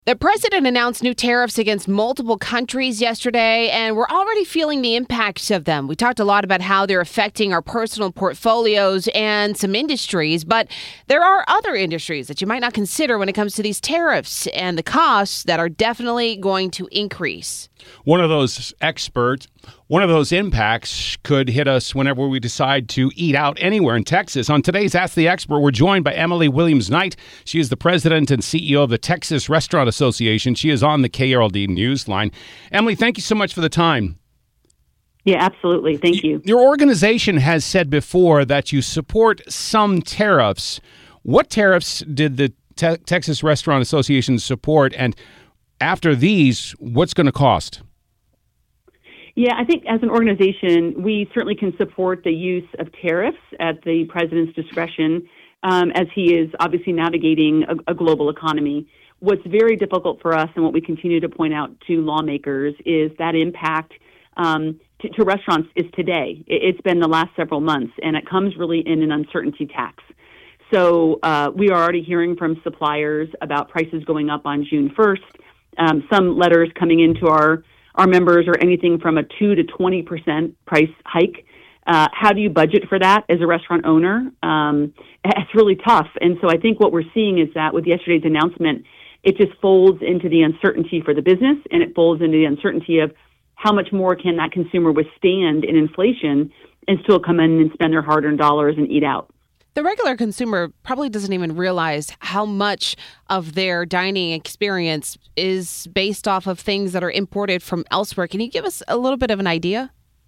The president announced new tariffs against multiple countries yesterday, and we're already feeling the impacts of them. We talked a lot about how they're affecting our personal portfolios and some industries, but there are other industries that you might not consider when it comes to these tariffs and the costs that are definitely going to increase. One of those impacts could hit us whenever we decide to eat out anywhere in Texas. On today's Ask the Expert, we're joined by Emily Williams-Knight. She is the president and CEO of the Texas Restaurant Association. She is on the KRLD Newsline. Emily, thank you so much for the time. Yeah, absolutely. Thank you. Your organization has said before that you support some tariffs. What tariffs did the Texas Restaurant Association support? And after these, what's going to cost? Yeah, I think as an organization, we certainly can support the use of tariffs at the president's discretion as he is obviously navigating a global economy. What's very difficult for us and what we continue to point out to lawmakers is that impact to restaurants is today. It's been the last several months, and it comes really in an uncertainty tax. So we are already hearing from suppliers about prices going up on June 1st. Some letters coming into our members are anything from a 2 to 20% price hike. How do you budget for that as a restaurant owner? It's really tough. And so I think what we're seeing is that with yesterday's announcement, it just folds into the uncertainty for the business, and it folds into the uncertainty of how much more can that consumer withstand in inflation and still come in and spend their hard-earned dollars and eat out. The regular consumer probably doesn't even realize how much of their dining experience is based off of things that are imported from elsewhere. Can you give us a little bit of an idea?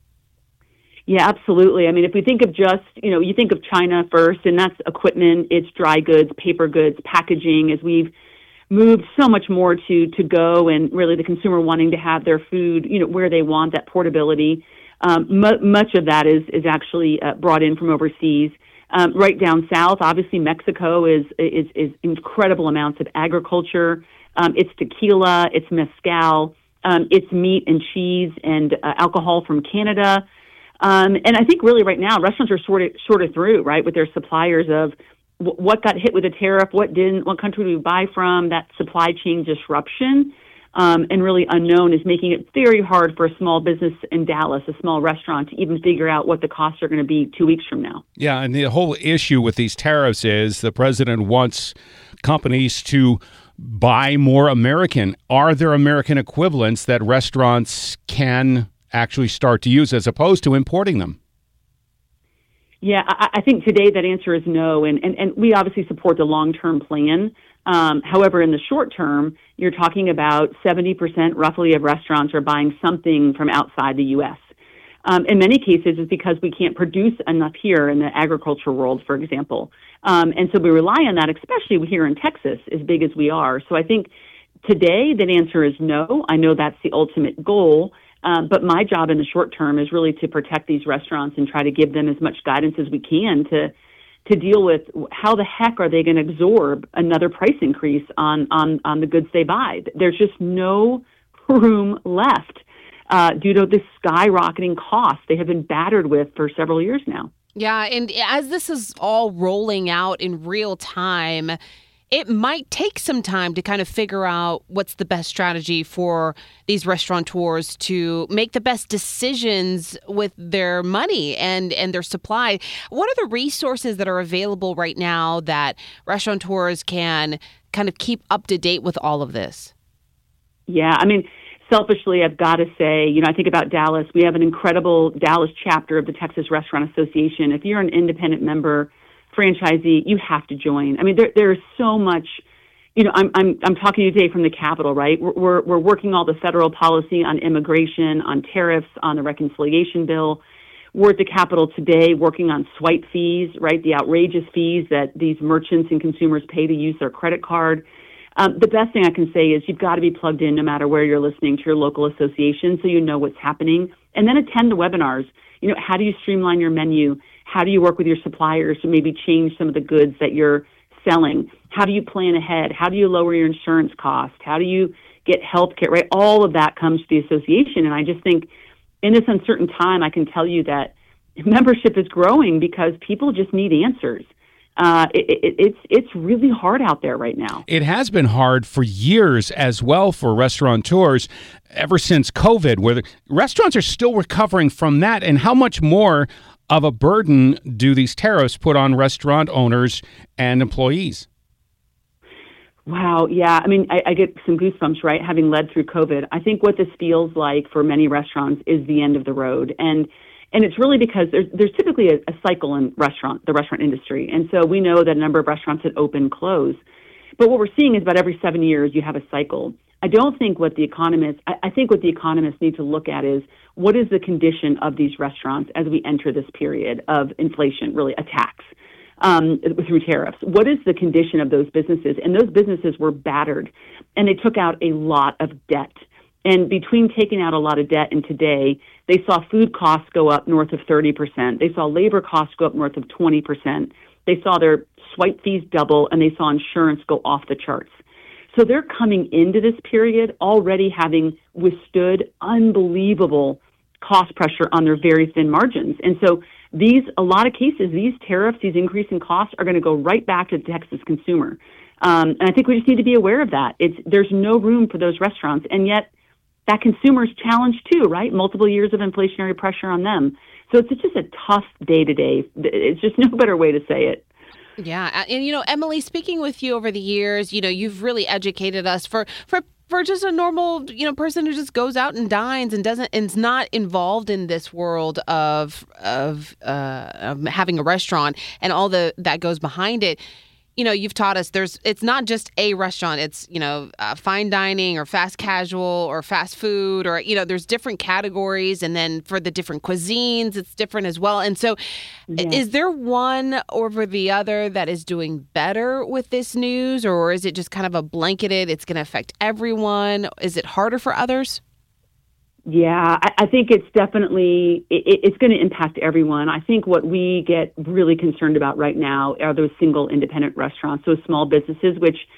Yeah, absolutely. I mean, if we think of you think of China first, and that's equipment, it's dry goods, paper goods, packaging, as we've moved so much more to go and really the consumer wanting to have their food, where they want, that portability. Much of that is actually brought in from overseas. Right down south, obviously Mexico is incredible amounts of agriculture. It's tequila, it's mezcal, it's meat and cheese and alcohol from Canada. And I think really right now restaurants are sorted through, right, with their suppliers of what got hit with a tariff, what didn't, what country do we buy from. That supply chain disruption and really unknown is making it very hard for a small business in Dallas, a small restaurant, to even figure out what the costs are going to be 2 weeks from now. Yeah, and the whole issue with these tariffs is the president wants companies to buy more American. Are there American equivalents that restaurants can actually start to use as opposed to importing them? Yeah, I think today that answer is no, and we obviously support the long-term plan. However, in the short term, you're talking about 70% roughly of restaurants are buying something from outside the U.S. In many cases, it's because we can't produce enough here in the agriculture world, for example. And so we rely on that, especially here in Texas, as big as we are. So I think today that answer is no. I know that's the ultimate goal. But my job in the short term is really to protect these restaurants and try to give them as much guidance as we can to deal with how the heck are they going to absorb another price increase on the goods they buy. There's just no room left due to the skyrocketing costs they have been battered with for several years now. Yeah, and as this is all rolling out in real time, it might take some time to kind of figure out what's the best strategy for these restaurateurs to make the best decisions with their money and their supply. What are the resources that are available right now that restaurateurs can kind of keep up to date with all of this? Yeah, I mean, selfishly, I've got to say, I think about Dallas. We have an incredible Dallas chapter of the Texas Restaurant Association. If you're an independent member, franchisee, you have to join. I mean, there is so much. I'm talking to you today from the Capitol, right? We're working all the federal policy on immigration, on tariffs, on the reconciliation bill. We're at the Capitol today working on swipe fees, right? The outrageous fees that these merchants and consumers pay to use their credit card. The best thing I can say is you've got to be plugged in no matter where you're listening to your local association so you know what's happening. And then attend the webinars. How do you streamline your menu? How do you work with your suppliers to maybe change some of the goods that you're selling? How do you plan ahead? How do you lower your insurance costs? How do you get health care, right? All of that comes to the association. And I just think in this uncertain time, I can tell you that membership is growing because people just need answers. It's really hard out there right now. It has been hard for years as well for restaurateurs ever since COVID, where the restaurants are still recovering from that. And how much more of a burden do these tariffs put on restaurant owners and employees? Wow. Yeah. I mean, I get some goosebumps, right? Having led through COVID. I think what this feels like for many restaurants is the end of the road. And it's really because there's typically a cycle in the restaurant industry. And so we know that a number of restaurants that open, close. But what we're seeing is about every 7 years, you have a cycle. I think what the economists need to look at is what is the condition of these restaurants as we enter this period of inflation, really attacks through tariffs. What is the condition of those businesses? And those businesses were battered, and they took out a lot of debt. And between taking out a lot of debt and today, they saw food costs go up north of 30%. They saw labor costs go up north of 20%. They saw their swipe fees double, and they saw insurance go off the charts. So they're coming into this period already having withstood unbelievable cost pressure on their very thin margins. And so a lot of cases, these tariffs, these increasing costs are going to go right back to the Texas consumer. And I think we just need to be aware of that. There's no room for those restaurants. And yet that consumer's challenged too, right? Multiple years of inflationary pressure on them. So it's just a tough day to day. It's just no better way to say it. Yeah. And, Emily, speaking with you over the years, you've really educated us for just a normal, person who just goes out and dines and is not involved in this world of having a restaurant and all that goes behind it. You've taught us it's not just a restaurant. It's, fine dining or fast casual or fast food or, there's different categories. And then for the different cuisines, it's different as well. And so Is there one over the other that is doing better with this news, or is it just kind of a blanketed, it's going to affect everyone? Is it harder for others? Yeah, I think it's definitely, it's going to impact everyone. I think what we get really concerned about right now are those single independent restaurants, those small businesses,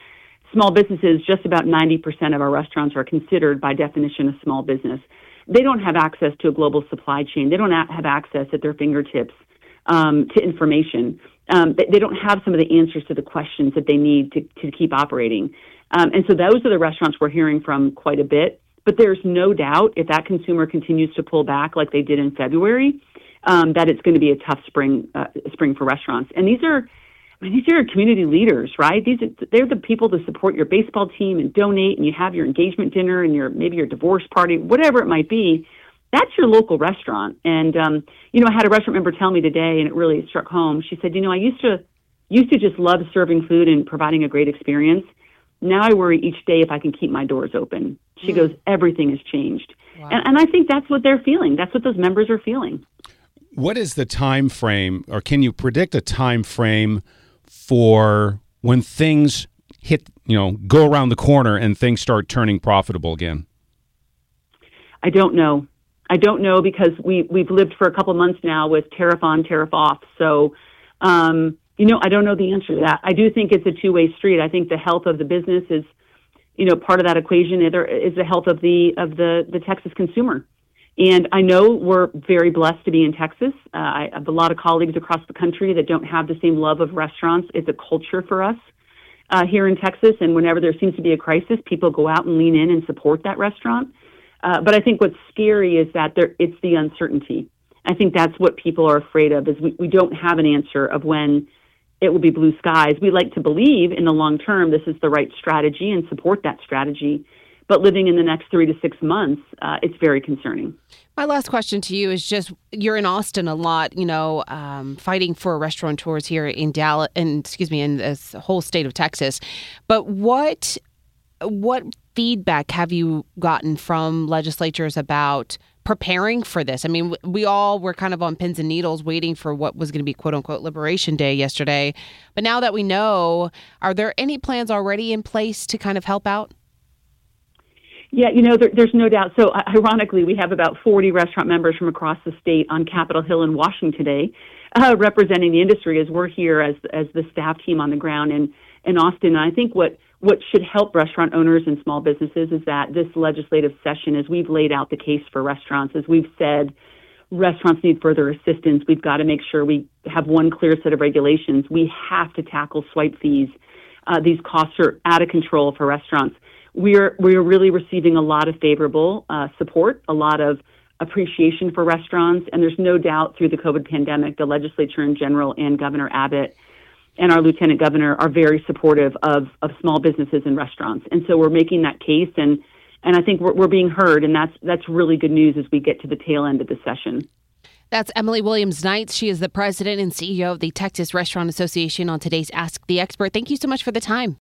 just about 90% of our restaurants are considered by definition a small business. They don't have access to a global supply chain. They don't have access at their fingertips to information. They don't have some of the answers to the questions that they need to keep operating. And so those are the restaurants we're hearing from quite a bit. But there's no doubt if that consumer continues to pull back like they did in February, that it's going to be a tough spring for restaurants. And these are community leaders, right? They're the people to support your baseball team and donate, and you have your engagement dinner and maybe your divorce party, whatever it might be. That's your local restaurant. And I had a restaurant member tell me today, and it really struck home. She said, I used to just love serving food and providing a great experience. Now I worry each day if I can keep my doors open. She goes, everything has changed. Wow. And I think that's what they're feeling. That's what those members are feeling. What is the time frame, or can you predict a time frame for when things hit, go around the corner and things start turning profitable again? I don't know. Because we've lived for a couple months now with tariff on, tariff off. So, I don't know the answer to that. I do think it's a two-way street. I think the health of the business is, part of that equation. There is the health of the Texas consumer. And I know we're very blessed to be in Texas. I have a lot of colleagues across the country that don't have the same love of restaurants. It's a culture for us here in Texas. And whenever there seems to be a crisis, people go out and lean in and support that restaurant. But I think what's scary is that it's the uncertainty. I think that's what people are afraid of, is we don't have an answer of when it will be blue skies. We like to believe in the long term this is the right strategy and support that strategy. But living in the next 3 to 6 months, it's very concerning. My last question to you is just, you're in Austin a lot, fighting for restaurateurs here in Dallas, in this whole state of Texas. But what feedback have you gotten from legislatures about preparing for this? I mean, we all were kind of on pins and needles waiting for what was going to be quote unquote Liberation Day yesterday. But now that we know, are there any plans already in place to kind of help out? Yeah, there's no doubt. So ironically, we have about 40 restaurant members from across the state on Capitol Hill in Washington today, representing the industry as we're here as the staff team on the ground in Austin. And I think what should help restaurant owners and small businesses is that this legislative session, as we've laid out the case for restaurants, as we've said, restaurants need further assistance. We've got to make sure we have one clear set of regulations. We have to tackle swipe fees. These costs are out of control for restaurants. We're really receiving a lot of favorable support, a lot of appreciation for restaurants, and there's no doubt through the COVID pandemic, the legislature in general and Governor Abbott and our Lieutenant Governor are very supportive of small businesses and restaurants. And so we're making that case, and I think we're being heard, and that's really good news as we get to the tail end of the session. That's Emily Williams-Knight. She is the president and CEO of the Texas Restaurant Association on today's Ask the Expert. Thank you so much for the time.